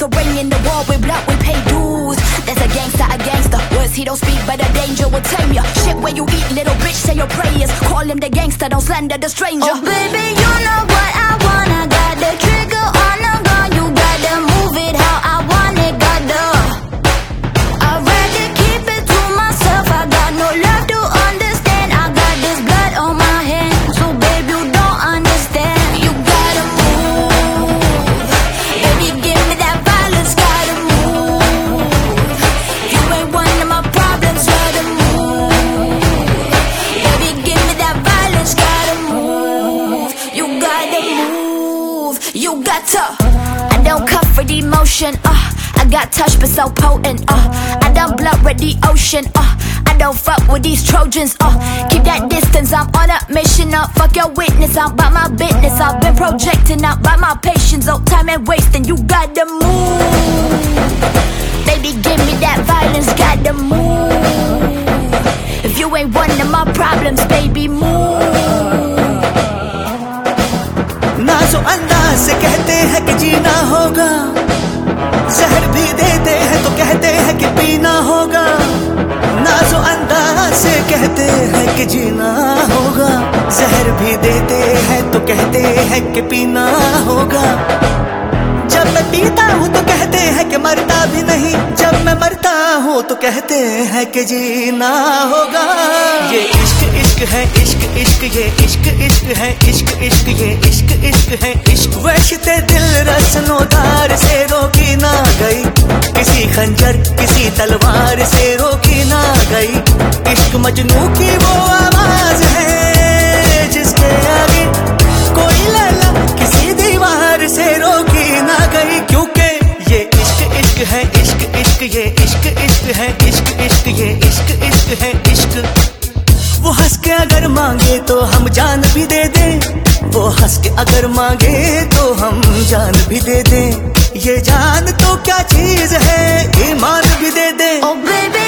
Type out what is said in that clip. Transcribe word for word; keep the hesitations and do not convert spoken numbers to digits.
a ring in the wall with blood, we pay dues. There's a gangster, a gangster. Words he don't speak, but the danger will tame ya. Shit where you eat, little bitch, say your prayers. Call him the gangster, don't slander the stranger. Oh baby, you know what I want. I got the trigger on the gun. You gotta move it how I want it, gotta. I'd rather keep it to myself. I got no love to understand. I got this blood on my hands, so babe, you don't understand. You gotta move, baby, give me that violence. Gotta move. You ain't one of my problems. Gotta move, baby, give me that violence. Gotta move. You gotta move. You got to. I don't cut for the emotion. Uh, I got touch but so potent. Uh, I don't blood with the ocean. Uh, I don't fuck with these Trojans. Uh, keep that distance. I'm on a mission. Uh, fuck your witness. I'm by my business. I've been projecting out by my patience. Oh, time and wasting. You gotta move. Baby, give me that violence. Gotta move. If you ain't one of my problems, baby, move. नाज़ो अंदाज से कहते हैं कि जीना होगा, जहर भी देते हैं तो कहते हैं कि पीना होगा। नाज़ो अंदाज से कहते हैं कि जीना होगा, जहर भी देते हैं तो कहते हैं कि पीना होगा। जब मैं पीता हूँ तो कहते हैं कि मरता भी नहीं, जब मैं मरता हूँ तो कहते हैं कि जीना होगा। ये इश्क इश्क है, इश्क इश्क, ये इश्क इश्क है, इश्क इश्क, ये इश्क इश्क है, इश्क। वैश्ते दिल रस्नोदार से रोकी ना गई, किसी खंजर किसी तलवार से रोकी ना गई। इश्क मजनू की वो आवाज है जिसके आगे कोई लैला किसी दीवार से रोकी ना गई। क्योंकि ये इश्क इश्क है, इश्क इश्क, ये इश्क इश्क है, इश्क इश्क, ये इश्क इश्क है, इश्क। वो हंस के अगर मांगे तो हम जान भी दे दें, वो हंस के अगर मांगे तो हम जान भी दे दें। ये जान तो क्या चीज है, ईमान भी दे दें। Oh baby,